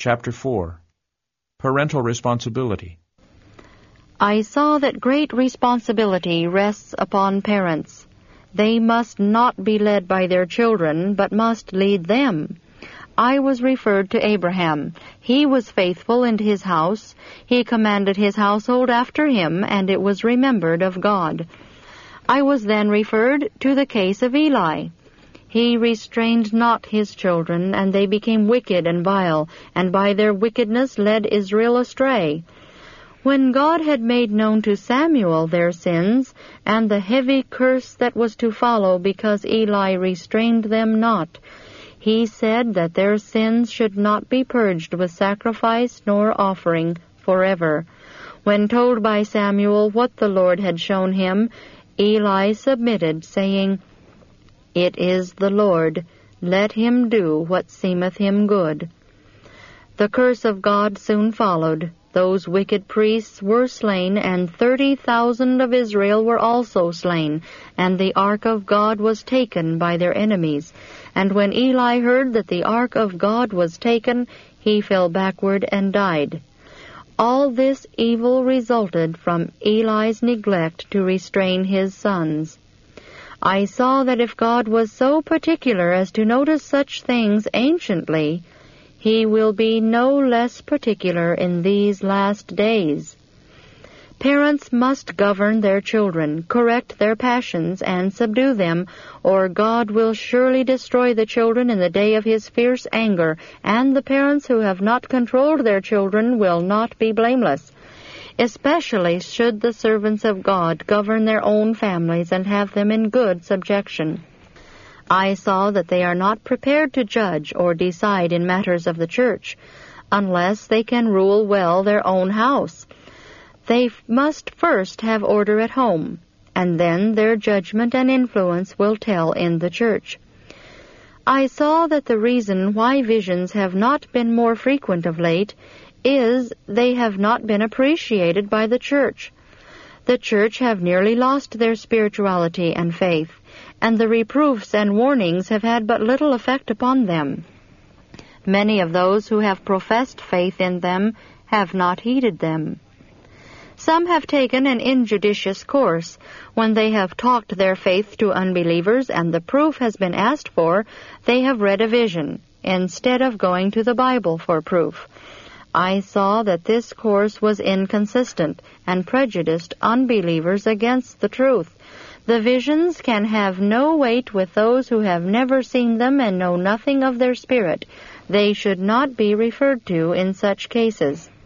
Chapter 4. Parental Responsibility. I saw that great responsibility rests upon parents. They must not be led by their children, but must lead them. I was referred to Abraham. He was faithful in his house. He commanded his household after him, and it was remembered of God. I was then referred to the case of Eli. He restrained not his children, and they became wicked and vile, and by their wickedness led Israel astray. When God had made known to Samuel their sins, and the heavy curse that was to follow because Eli restrained them not, he said that their sins should not be purged with sacrifice nor offering forever. When told by Samuel what the Lord had shown him, Eli submitted, saying, "It is the Lord. Let him do what seemeth him good." The curse of God soon followed. Those wicked priests were slain, and 30,000 of Israel were also slain, and the ark of God was taken by their enemies. And when Eli heard that the ark of God was taken, he fell backward and died. All this evil resulted from Eli's neglect to restrain his sons. I saw that if God was so particular as to notice such things anciently, he will be no less particular in these last days. Parents must govern their children, correct their passions, and subdue them, or God will surely destroy the children in the day of his fierce anger, and the parents who have not controlled their children will not be blameless. Especially should the servants of God govern their own families and have them in good subjection. I saw that they are not prepared to judge or decide in matters of the church, unless they can rule well their own house. They must first have order at home, and then their judgment and influence will tell in the church. I saw that the reason why visions have not been more frequent of late is they have not been appreciated by the church. The church have nearly lost their spirituality and faith, and the reproofs and warnings have had but little effect upon them. Many of those who have professed faith in them have not heeded them. Some have taken an injudicious course. When they have talked their faith to unbelievers and the proof has been asked for, they have read a vision, instead of going to the Bible for proof. I saw that this course was inconsistent and prejudiced unbelievers against the truth. The visions can have no weight with those who have never seen them and know nothing of their spirit. They should not be referred to in such cases.